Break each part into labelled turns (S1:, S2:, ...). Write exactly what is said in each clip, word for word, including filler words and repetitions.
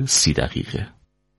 S1: سی دقیقه.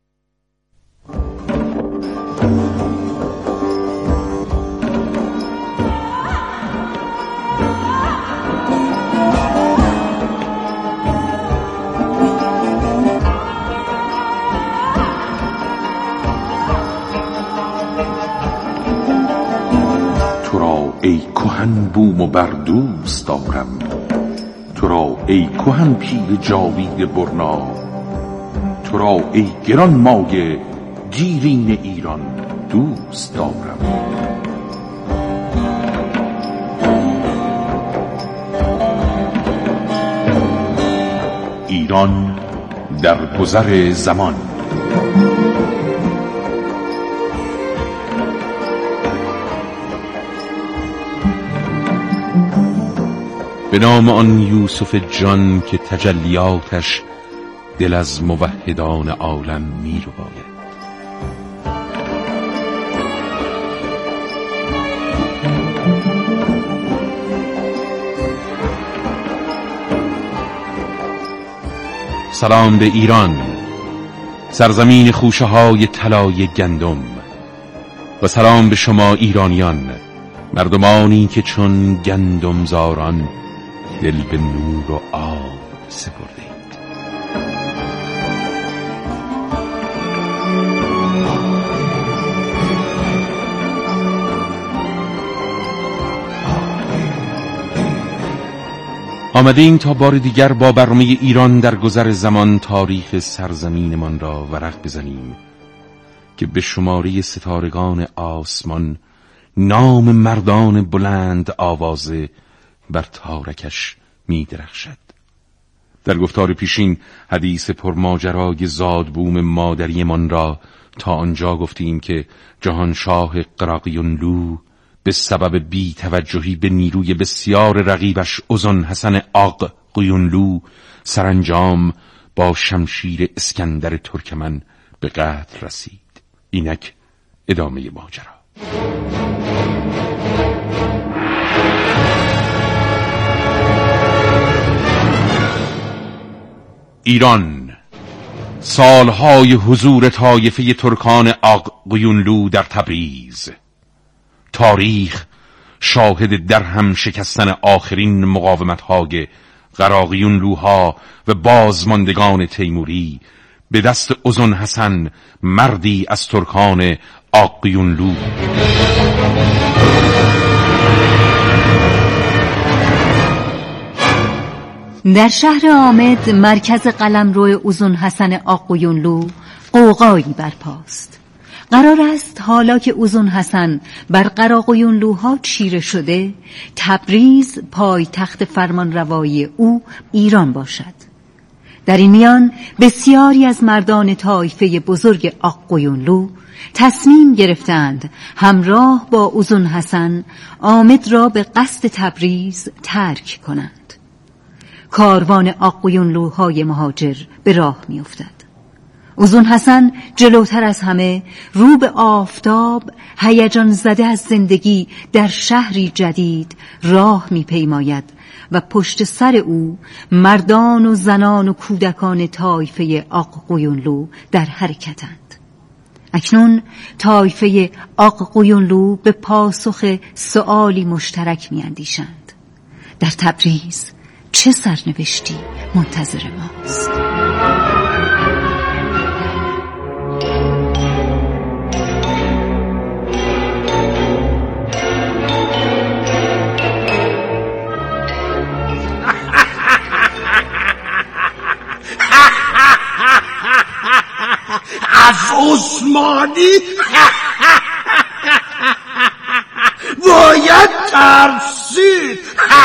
S2: تو را ای کهن بوم و بر دوست دارم، تو را ای کهن پیر جاوید برنا، تو را ای گران مایه دیرین ایران دوست دارم. ایران در گذر زمان. به نام آن یوسف جان که تجلیاتش دل از موحدان عالم می رو باید. سلام به ایران، سرزمین خوشه های طلای گندم، و سلام به شما ایرانیان، مردمانی که چون گندم زاران دل به نور و آب سپرده اید. آمدیم تا بار دیگر با برنامه ایران در گذر زمان تاریخ سرزمینمان را ورق بزنیم که به شماره ستارگان آسمان نام مردان بلند آوازه بر تارکش می درخشد. در گفتار پیشین حدیث پرماجرای زادبوم مادری من را تا آنجا گفتیم که جهانشاه قراقیونلو به سبب بی توجهی به نیروی بسیار رقیبش ازن حسن آق قیونلو سرانجام با شمشیر اسکندر ترکمن به قتل رسید. اینک ادامه ماجرا. ایران، سالهای حضور طایفه ترکان آق قیونلو در تبریز. تاریخ شاهد در هم شکستن آخرین مقاومت‌های قراقیونلوها و بازماندگان تیموری به دست ازن حسن، مردی از ترکان آق قیونلو.
S3: در شهر آمد، مرکز قلمرو ازن حسن آق قیونلو، غوغایی برپاست. قرار است حالا که ازن حسن بر قراقیونلوها چیره شده، تبریز پایتخت فرمانروایی او ایران باشد. در این میان بسیاری از مردان طایفه بزرگ آق قیونلو تصمیم گرفتند همراه با ازن حسن آمد را به قصد تبریز ترک کنند. کاروان آق قیونلوهای مهاجر به راه می افتد. ازن حسن جلوتر از همه رو به آفتاب هیجان زده از زندگی در شهری جدید راه می پیماید و پشت سر او مردان و زنان و کودکان طایفه آق قیونلو در حرکتند. اکنون طایفه آق قیونلو به پاسخ سؤالی مشترک می اندیشند: در تبریز چه سرنوشتی منتظر ماست؟
S4: از عثمانی باید ترسید.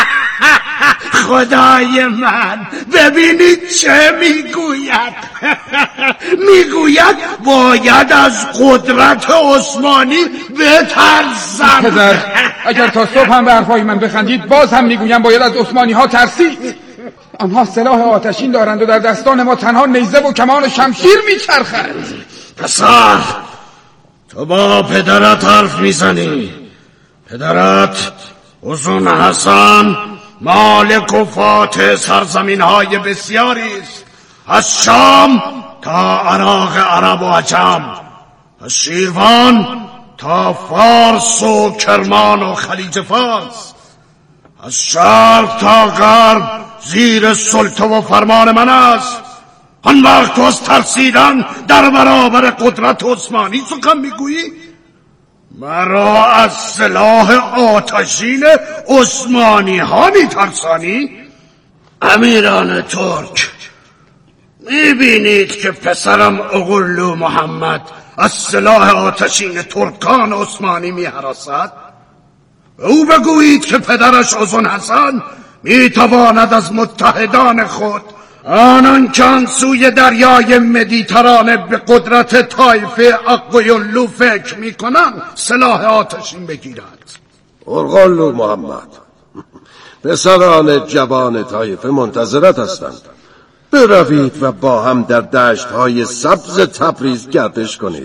S4: خدای من، ببینید چه میگوید. میگوید باید از قدرت عثمانی بترسم.
S5: پدر، اگر تا صبح هم به حرفای من بخندید باز هم میگویم باید از عثمانی ها ترسید. آنها سلاح آتشین دارند و در دستان ما تنها نیزه و کمان و شمشیر میچرخند.
S4: پسر، تو با پدرت حرف میزنی. پدرت ازن حسن مالک و فاتح سرزمین های بسیاری است، از شام تا عراق عرب و عجم، از شیروان تا فارس و کرمان و خلیج فارس، از شرق تا غرب زیر سلطه و فرمان من است. آن وقت تو از ترسیدن در برابر قدرت عثمانی سخن میگویی؟ مرا از سلاح آتشین عثمانی ها میترسانی؟ امیران ترک، میبینید که پسرم اغلو محمد از سلاح آتشین ترکان عثمانی میهراسد؟ او بگویید که پدرش اذن حسن میتواند از متحدان خود، آنان که آن سوی دریای مدیترانه به قدرت طایفه اقویونلو فکر میکنند، سلاح آتشین بگیرد.
S1: اغلو محمد، پسران جوان طایفه منتظرت هستند. بروید و با هم در دشت‌های سبز تبریز گردش کنید.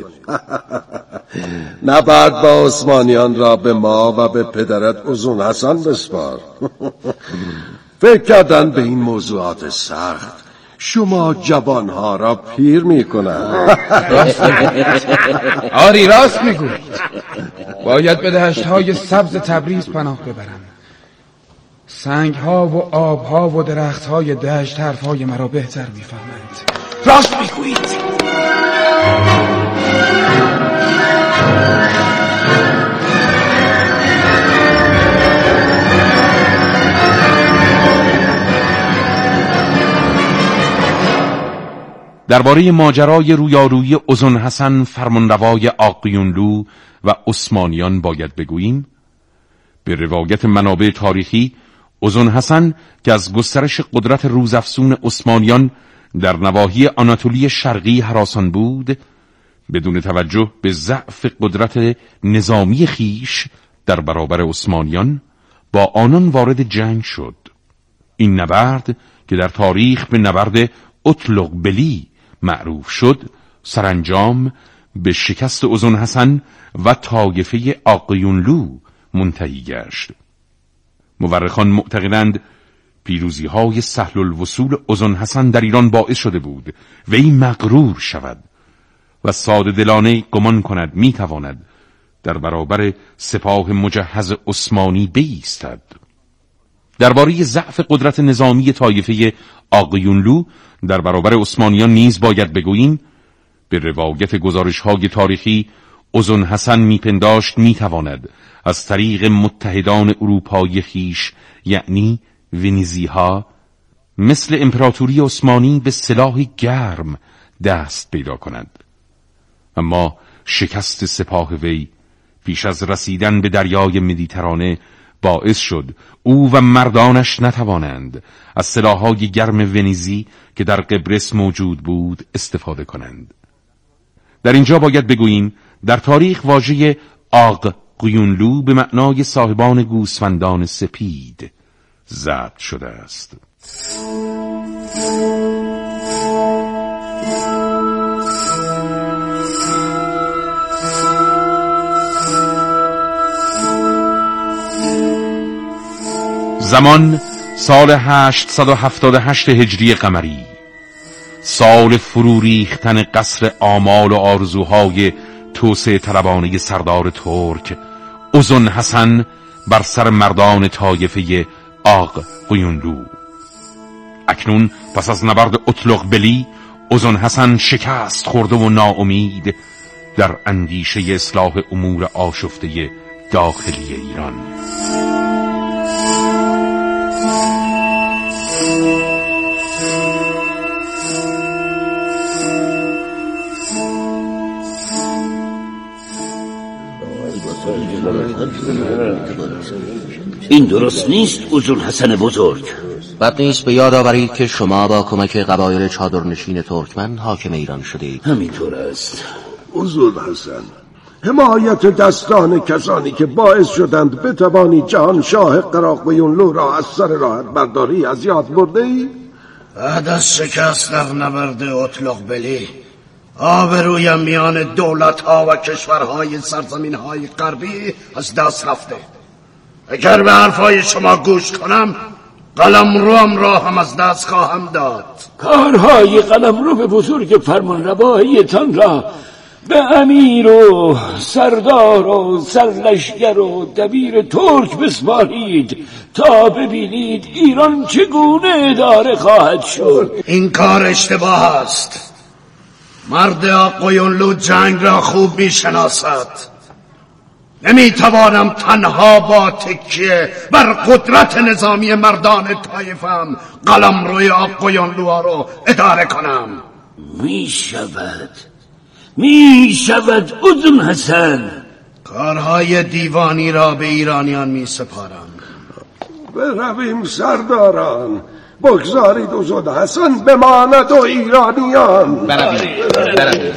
S1: نبرد با عثمانیان را به ما و به پدرت اذن حسن بسپار. فکر کردن به این موضوعات سخت شما جوانها را پیر میکنند.
S5: آری راست میگوید، باید به دشت‌های سبز تبریز پناه ببرم. سنگ ها و آب ها و درخت های دشت حرفهای مرا بهتر میفهمند. راست میگویید.
S2: درباره ماجرای رویارویی اذن حسن فرمانروای آقیونلو و عثمانیان باید بگوییم. به روایت منابع تاریخی، اذن حسن که از گسترش قدرت روزافزون عثمانیان در نواحی آناتولی شرقی هراسان بود، بدون توجه به ضعف قدرت نظامی خیش در برابر عثمانیان با آنان وارد جنگ شد. این نبرد که در تاریخ به نبرد اطلق بلی معروف شد، سرانجام به شکست اذن حسن و طایفه آقیونلو منتهی گشت. مورخان معتقدند پیروزی های سهل الوصول اذن حسن در ایران باعث شده بود وی مغرور شود و ساده دلانه گمان کند می تواند در برابر سپاه مجهز عثمانی بایستد. درباره ضعف قدرت نظامی طایفه آقیونلو در برابر عثمانیان نیز باید بگوییم. به روایت گزارش های تاریخی، اذن حسن میپنداشت میتواند از طریق متحدان اروپایی خیش یعنی ونیزیها مثل امپراتوری عثمانی به سلاح گرم دست پیدا کند. اما شکست سپاه وی پیش از رسیدن به دریای مدیترانه باعث شد او و مردانش نتوانند از سلاح‌های گرم ونیزی که در قبرس موجود بود استفاده کنند. در اینجا باید بگوییم در تاریخ واژه آقیونلو به معنای صاحبان گوسفندان سپید ضبط شده است. زمان سال هشتصد و هفتاد و هشت هجری قمری، سال فرو ریختن قصر آمال و آرزوهای توسعه طلبانه سردار ترک اذن حسن بر سر مردان طایفه آقیونلو. اکنون پس از نبرد اطلق بلی، اذن حسن شکست خورده و ناامید در اندیشه اصلاح امور آشفته داخلی ایران.
S6: این درست نیست اذن حسن بزرگ.
S7: بد نیست به یاد آورید که شما با کمک قبایل چادرنشین ترکمن حاکم ایران شدید.
S6: همینطور است.
S1: اذن حسن، حمایت دستان کسانی که باعث شدند بتوانی جهان شاه قراقیونلو را از سر راحت برداری از یاد برده ای؟
S4: بعد از شکست در نبرد اطلق بلی، آبرویم میان دولت ها و کشورهای سرزمین های غربی از دست رفته. اگر به حرفای شما گوش کنم قلمروام را هم از دست خواهم داد.
S6: کارهای قلمرو به بزرگ فرمان روایتان را به امیر و سردار و سرلشکر و دبیر ترک بسپارید تا ببینید ایران چگونه اداره خواهد شد.
S4: این کار اشتباه است. مرد آقایونلو جنگ را خوب می شناسد. نمی توانم تنها با تکیه بر قدرت نظامی مردان طایفم قلمروی آقایونلوها رو اداره کنم.
S6: می شود می شود اذن حسن.
S4: کارهای دیوانی را به ایرانیان می سپارم.
S1: برویم سرداران، بگذارید اذن حسن بماند و ایرانیان.
S2: برویم برویم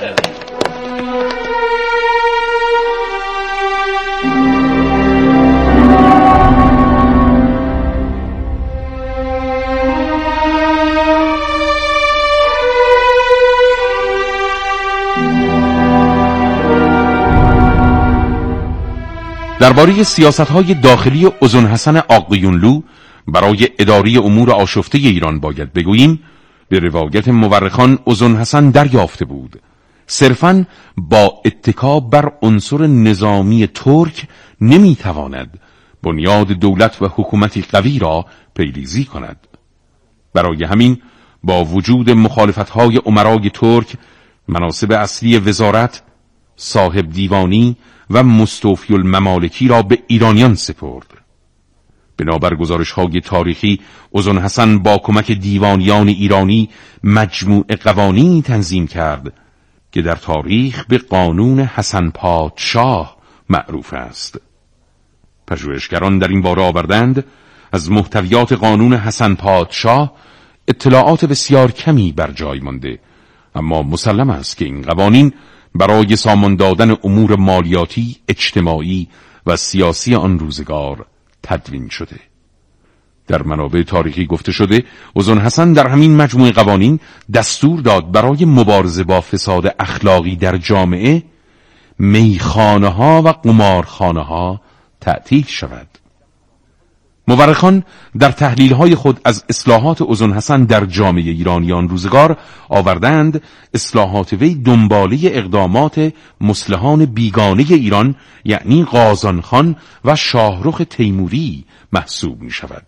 S2: درباره سیاست‌های داخلی اذن حسن آقایونلو برای اداره امور آشفته ایران باید بگوییم به روایت مورخان اذن حسن دریافته بود صرفاً با اتکا بر عنصر نظامی ترک نمیتواند بنیاد دولت و حکومتی قوی را پیریزی کند. برای همین با وجود مخالفت‌های امرای ترک مناصب اصلی وزارت، صاحب دیوانی و مستوفی الممالکی را به ایرانیان سپرد. بنابر گزارش‌های تاریخی اذن حسن با کمک دیوانیان ایرانی مجموع قوانینی تنظیم کرد که در تاریخ به قانون حسن پادشاه معروف است. پژوهشگران در این باره آوردند از محتویات قانون حسن پادشاه اطلاعات بسیار کمی بر جای مانده، اما مسلم است که این قوانین برای سامان دادن امور مالیاتی، اجتماعی و سیاسی آن روزگار تدوین شده. در منابع تاریخی گفته شده اذن حسن در همین مجموعه قوانین دستور داد برای مبارزه با فساد اخلاقی در جامعه میخانه ها و قمارخانه ها تعطیل شود. مورخان در تحلیل های خود از اصلاحات اذن حسن در جامعه ایرانیان روزگار آوردند اصلاحات وی دنباله اقدامات مصلحان بیگانه ایران یعنی قازان خان و شاهرخ تیموری محسوب می شود.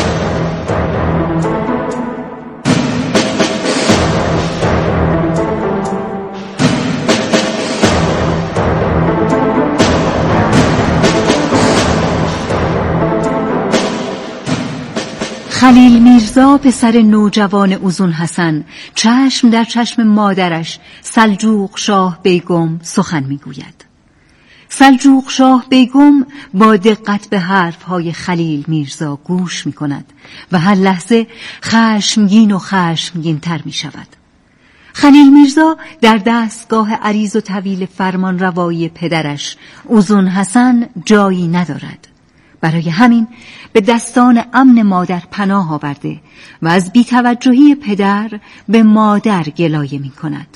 S3: خلیل میرزا پسر نوجوان اذن حسن چشم در چشم مادرش سلجوق شاه بیگم سخن میگوید. سلجوق شاه بیگم با دقت به حرفهای خلیل میرزا گوش میکند و هر لحظه خشمگین و خشمگین تر میشود. خلیل میرزا در دستگاه عریض و طویل فرمان روایی پدرش اذن حسن جایی ندارد. برای همین به دستان امن مادر پناه آورده و از بی‌توجهی پدر به مادر گلایه می کند.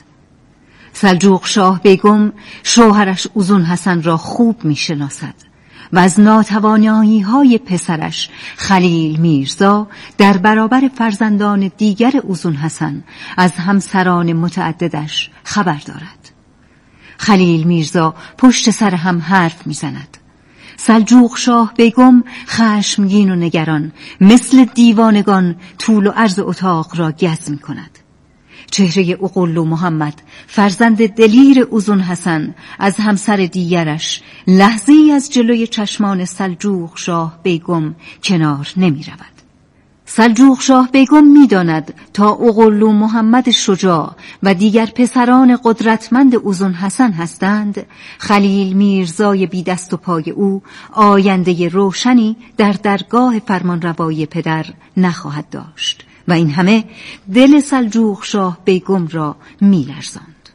S3: سلجوق شاه بیگم شوهرش اذن حسن را خوب می شناسد و از ناتوانایی های پسرش خلیل میرزا در برابر فرزندان دیگر اذن حسن از همسران متعددش خبر دارد. خلیل میرزا پشت سر هم حرف می زند. سلجوق شاه بیگم خشمگین و نگران مثل دیوانگان طول و عرض اتاق را گز می کند. چهره اغلو محمد فرزند دلیر اذن حسن از همسر دیگرش لحظه‌ای از جلوی چشمان سلجوق شاه بیگم کنار نمی رود. سلجوق شاه بیگم می داند تا اغلو محمد شجاع و دیگر پسران قدرتمند اذن حسن هستند، خلیل میرزای بی دست و پای او آینده روشنی در درگاه فرمانروایی پدر نخواهد داشت و این همه دل سلجوق شاه بیگم را می لرزاند.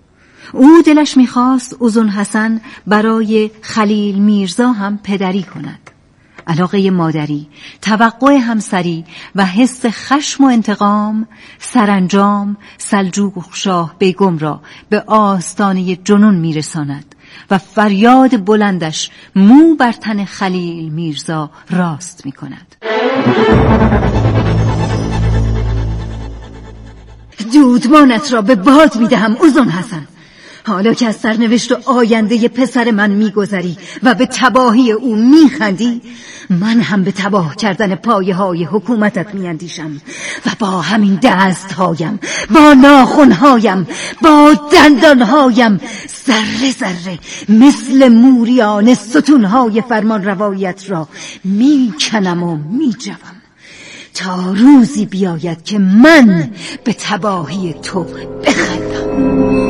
S3: او دلش می خواست اذن حسن برای خلیل میرزا هم پدری کند. علاقه مادری، توقع همسری و حس خشم و انتقام سرانجام سلجوق شاه بیگم را به آستانه جنون میرساند و فریاد بلندش مو بر تن خلیل میرزا راست میکند. دودمانت را به باد میدهم اوزون حسن. حالا که از سرنوشت و آینده پسر من میگذری و به تباهی او میخندی، من هم به تباه کردن پایه های حکومتت میاندیشم و با همین دست هایم، با ناخن هایم، با دندان هایم ذره ذره مثل موریان ستون های فرمان روایت را میکنم و میجوم تا روزی بیاید که من به تباهی تو بخندم.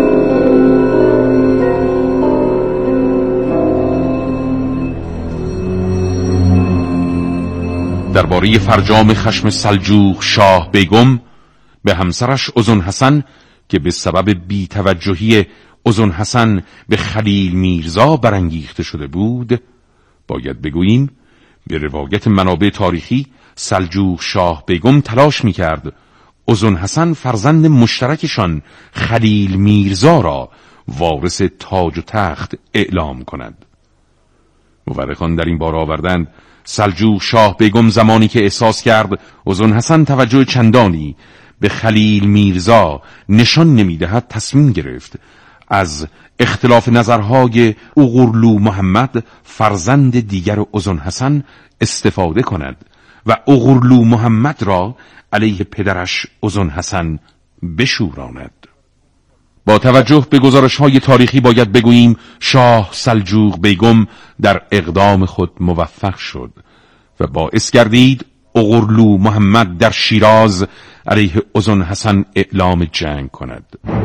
S2: درباره فرجام خشم سلجوق شاه بیگم به همسرش اوزون حسن که به سبب بی‌توجهی اوزون حسن به خلیل میرزا برانگیخته شده بود باید بگوییم به روایت منابع تاریخی سلجوق شاه بیگم تلاش می‌کرد اوزون حسن فرزند مشترکشان خلیل میرزا را وارث تاج و تخت اعلام کند. مورخان در این باره آوردند سلجوق شاه بیگم زمانی که احساس کرد اوزون حسن توجه چندانی به خلیل میرزا نشان نمی‌دهد تصمیم گرفت از اختلاف نظرهای اغرلو محمد فرزند دیگر اوزون حسن استفاده کند و اغرلو محمد را علیه پدرش اوزون حسن بشوراند. با توجه به گزارش‌های تاریخی باید بگوییم شاه سلجوق بیگم در اقدام خود موفق شد و باعث گردید اغرلو محمد در شیراز علیه اوزون حسن اعلام جنگ کند.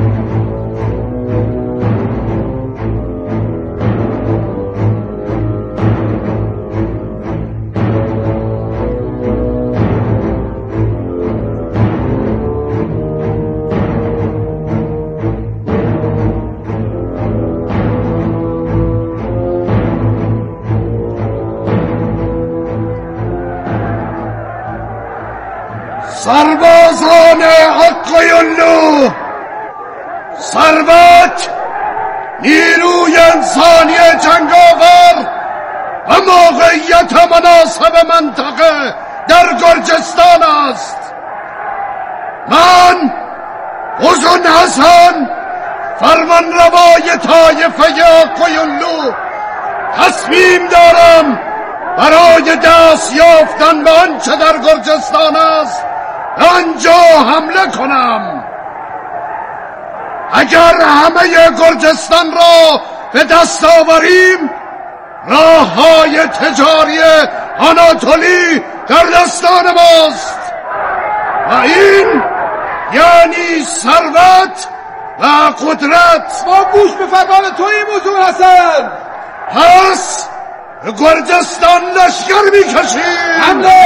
S4: سربازان حقایونلو، ثروت، نیروی انسانی جنگاور و موقعیت مناسب منطقه در گرجستان است. من اوزون حسن فرمان روای طایفه حقایونلو تصمیم دارم برای دست یافتن به آنچه در گرجستان است آنجا حمله کنم. اگر همه گرجستان را به دست آوریم راه های تجاری آناتولی در دستان ماست و این یعنی ثروت و قدرت.
S5: ما گوش به فرمان توییم اوزون حسن.
S4: پس به گرجستان لشکر می‌کشیم.
S5: حمله!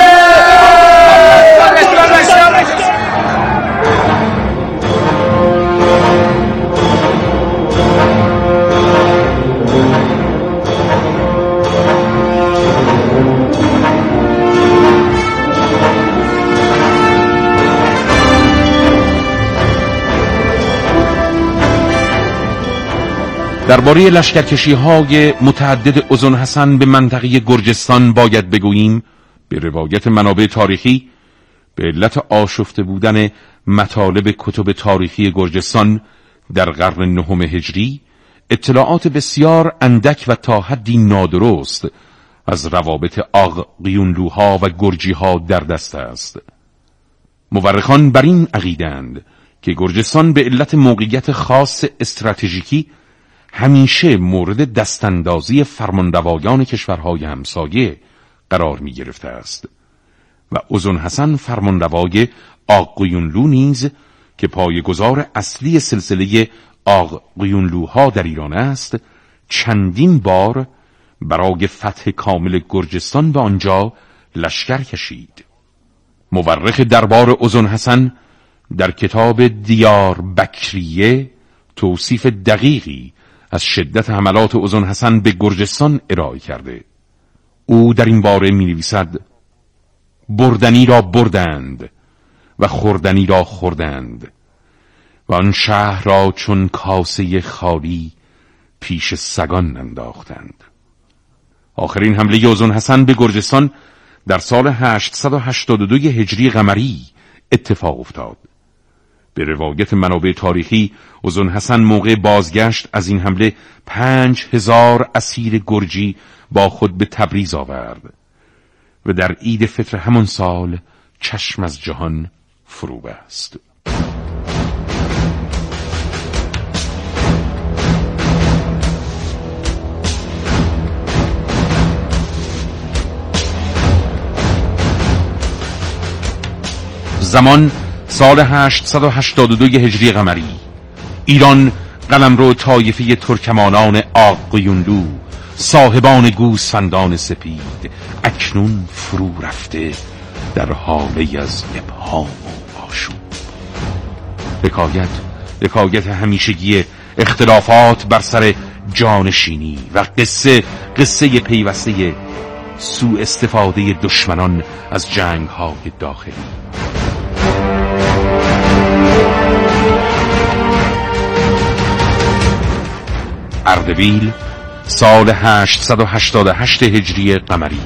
S2: درباره لشکرکشی‌های متعدد اوزون حسن به منطقه گرجستان باید بگوییم به روایت منابع تاریخی به علت آشفته بودن مطالب کتب تاریخی گرجستان در قرن نهم هجری اطلاعات بسیار اندک و تا حدی نادرست از روابط آغقیونلوها و گرجیها در دست است. مورخان بر این عقیده‌اند که گرجستان به علت موقعیت خاص استراتژیکی همیشه مورد دستاندازی فرمانروایان کشورهای همسایه قرار می گرفته است و اوزون حسن فرمانروای آغقیونلو نیز که پایه‌گذار اصلی سلسله آغقیونلوها در ایران است چندین بار برای فتح کامل گرجستان به آنجا لشکر کشید. مورخ دربار اوزون حسن در کتاب دیار بکریه توصیف دقیقی از شدت حملات اوزون حسن به گرجستان ارائه کرده. او در این باره می نویسد بردنی را بردند و خوردنی را خوردند و آن شهر را چون کاسه خالی پیش سگان انداختند. آخرین حمله اوزون حسن به گرجستان در سال هشتصد و هشتاد و دو هجری قمری اتفاق افتاد. به روایت منابع تاریخی اذن حسن موقع بازگشت از این حمله پنج هزار اسیر گرجی با خود به تبریز آورد و در عید فطر همان سال چشم از جهان فرو بست. زمان سال هشتصد و هشتاد و دو هجری قمری. ایران قلمرو طایفه ترکمانان آقویونلو، صاحبان گوسفندان سپید، اکنون فرو رفته در حاله از ابهام و آشوب. حکایت حکایت همیشگی اختلافات بر سر جانشینی و قصه قصه پیوسته سوء استفاده دشمنان از جنگ‌های داخلی. اردبیل سال هشتصد و هشتاد و هشت هجری قمری.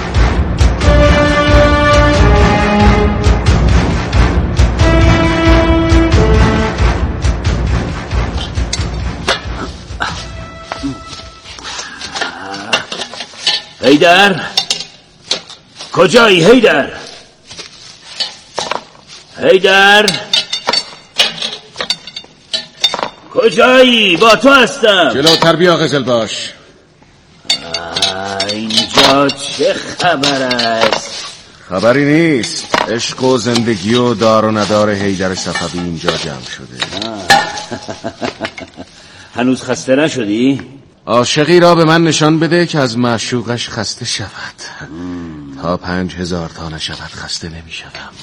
S6: هیدر، کجایی هیدر؟ هیدر کجایی؟ با تو هستم.
S4: جلوتر بیا قزلباش.
S6: اینجا چه خبر است؟
S4: خبری نیست. عشق و زندگی و دار و ندار هیدر صفوی اینجا جمع شده.
S6: هنوز خسته نشدی؟
S4: عاشقی را به من نشان بده که از معشوقش خسته شود. تا پنج هزار تا نشود خسته نمی شدم.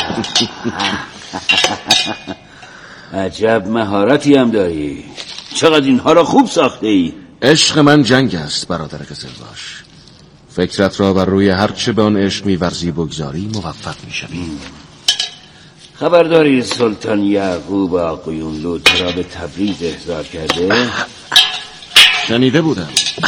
S6: عجب مهارتی هم داری. چقدر اینها را خوب ساخته ای.
S4: عشق من جنگ است برادر قزلباش. فکرت را بر روی هرچه به آن عشق می‌ورزی بگذاری موفق می‌شوی.
S6: خبر داری سلطان یعقوب آقویونلو تو را به تبریز احضار کرده؟
S4: شنیده بودم.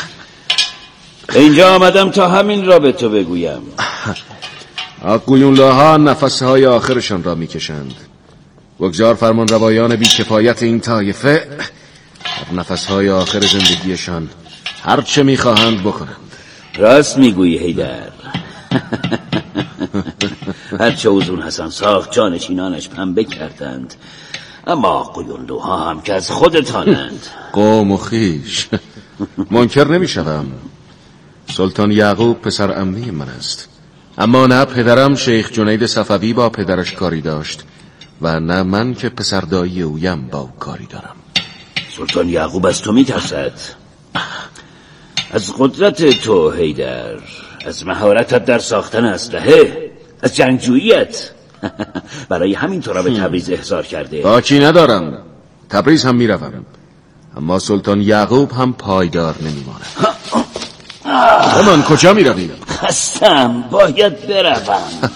S6: اینجا آمدم تا همین را به تو بگویم.
S4: آقویونلوها نفسهای آخرشان را میکشند. بگذار فرمان روایان بی کفایت این طایفه در نفسهای آخر زندگیشان هر چه میخواهند بکنند.
S6: راست میگویی هیدر. هرچه اذن حسن ساخت جانشینانش پنبه کردند، اما آقویونلوها هم که از خودتانند.
S4: قوم و خیش. منکر نمیشوم. سلطان یعقوب پسر عموی من است، اما نه پدرم شیخ جنید صفوی با پدرش کاری داشت و نه من که پسر دایی اویم با او کاری دارم.
S6: سلطان یعقوب از تو میترسد، از قدرت تو هیدر، از مهارتت در ساختن اسلحه، از جنگجوییت. برای همین تو را به تبریز احضار کرده.
S4: باکی ندارم، تبریز هم میروم، اما سلطان یعقوب هم پایدار نمیماند. من کجا میروی؟
S6: خستم، باید بروم.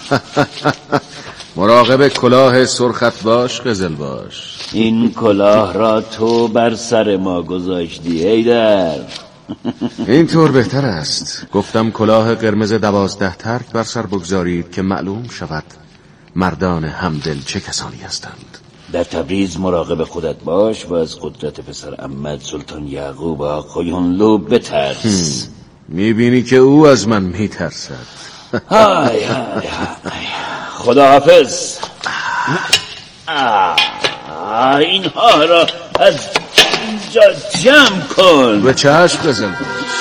S4: مراقب کلاه سرخت باش قزلباش.
S6: این کلاه را تو بر سر ما گذاشتی هیدر.
S4: این طور بهتر است. گفتم کلاه قرمز دوازده ترک بر سر بگذارید که معلوم شود مردان همدل چه کسانی هستند.
S6: در تبریز مراقب خودت باش و از قدرت پسر عمت سلطان یعقوب آقویونلو بترس.
S4: میبینی که او از من میترسد.
S6: های های های. خداحافظ. اینها را از اینجا جمع کن.
S4: به چشم قزلباش.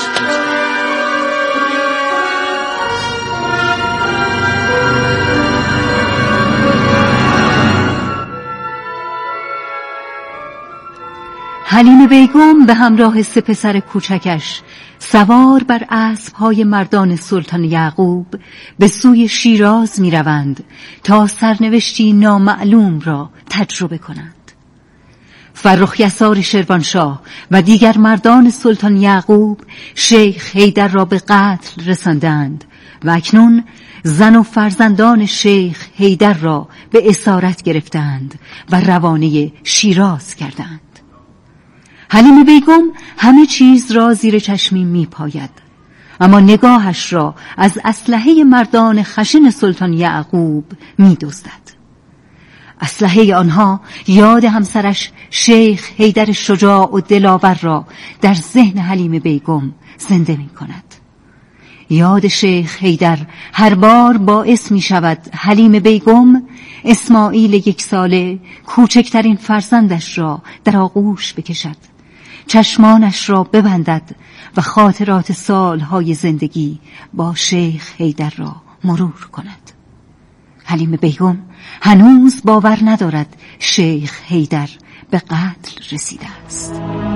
S3: حلیمه بیگم به همراه سه پسر کوچکش سوار بر اسب‌های مردان سلطان یعقوب به سوی شیراز می روند تا سرنوشتی نامعلوم را تجربه کنند. فرخ یسار شروانشاه و دیگر مردان سلطان یعقوب شیخ حیدر را به قتل رساندند و اکنون زن و فرزندان شیخ حیدر را به اسارت گرفتند و روانه شیراز کردند. حلیمه بیگم همه چیز را زیر چشمی می پاید. اما نگاهش را از اسلحه مردان خشن سلطان یعقوب می دزدد. اسلحه آنها یاد همسرش شیخ حیدر شجاع و دلاور را در ذهن حلیم بیگم زنده می کند. یاد شیخ حیدر هر بار باعث می شود حلیم بیگم اسماعیل یک ساله کوچکترین فرزندش را در آغوش بکشد، چشمانش را ببندد و خاطرات سالهای زندگی با شیخ حیدر را مرور کند. حلیم بیگم هنوز باور ندارد شیخ حیدر به قتل رسیده است.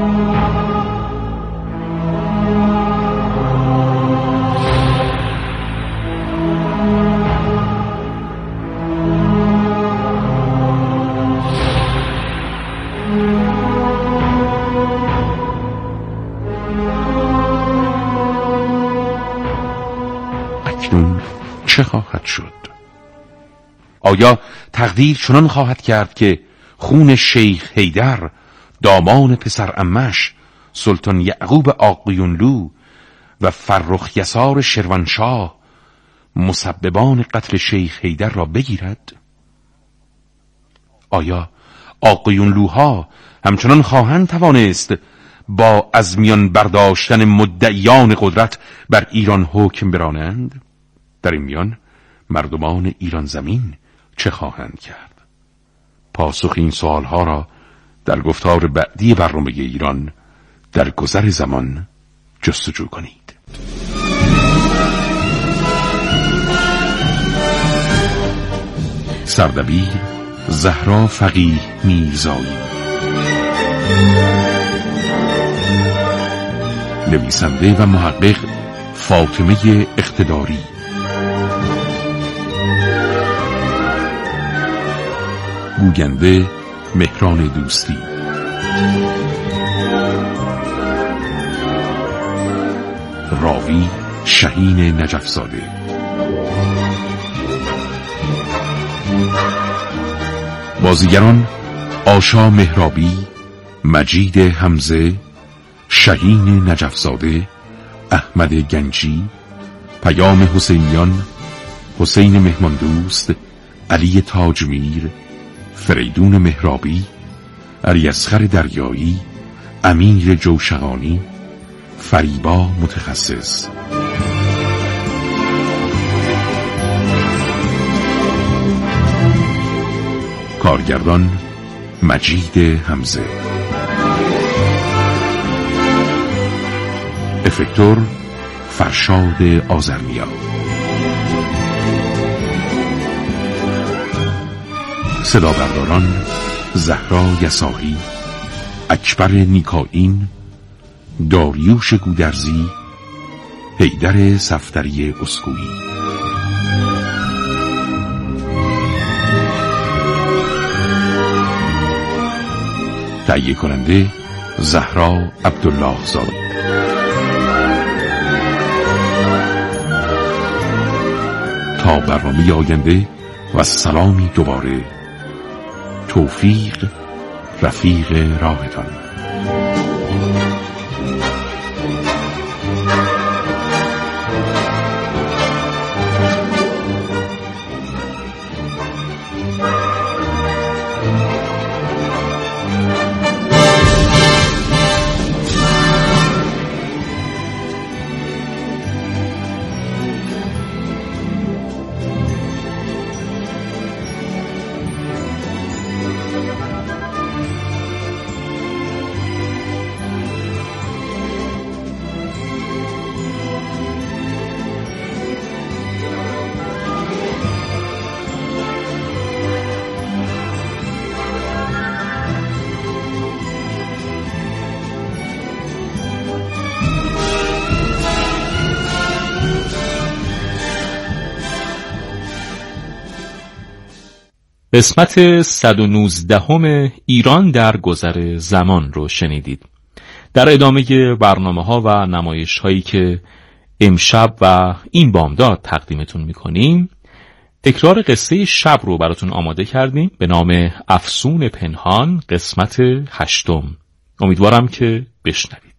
S2: اکنون چه خواهد شد؟ آیا تقدیر چنان خواهد کرد که خون شیخ حیدر دامان پسر عمش سلطان یعقوب آقیونلو و فرخ یسار شروانشاه مسببان قتل شیخ حیدر را بگیرد؟ آیا آقیونلوها همچنان خواهند توانست با از میان برداشتن مدعیان قدرت بر ایران حکم برانند؟ در این میان مردمان ایران زمین چه خواهند کرد؟ پاسخ این سوالها را در گفتار بعدی برنامه ایران در گذر زمان جستجو کنید. سردبیر زهرا فقیه میرزایی، نویسنده و محقق فاطمه اقتداری، گوینده مهران دوستی، راوی شهین نجفزاده، بازیگران آشا مهرابی، مجید حمزه، شهین نجفزاده، احمد گنجی، پیام حسینیان، حسین مهماندوست، علی تاجمیر، فریدون مهرابی، علیاصغر دریایی، امیر جوشقانی، فریبا متخصص. کارگردان مجید حمزه، افکتور فرشاد آذرنیا، صدا برداران زهرا یساعی، اکبر نیکائین، داریوش گودرزی، حیدر صفدری اسکویی. تهیه کننده زهرا عبدالله زاده. تا برنامه آینده و سلامی دوباره، توفیق رفیق راهتان.
S8: قسمت صد و نوزدهم ایران در گذر زمان رو شنیدید. در ادامه برنامه ها و نمایش هایی که امشب و این بامداد تقدیمتون میکنیم، تکرار قصه شب رو براتون آماده کردیم به نام افسون پنهان، قسمت هشتم. امیدوارم که بشنوید.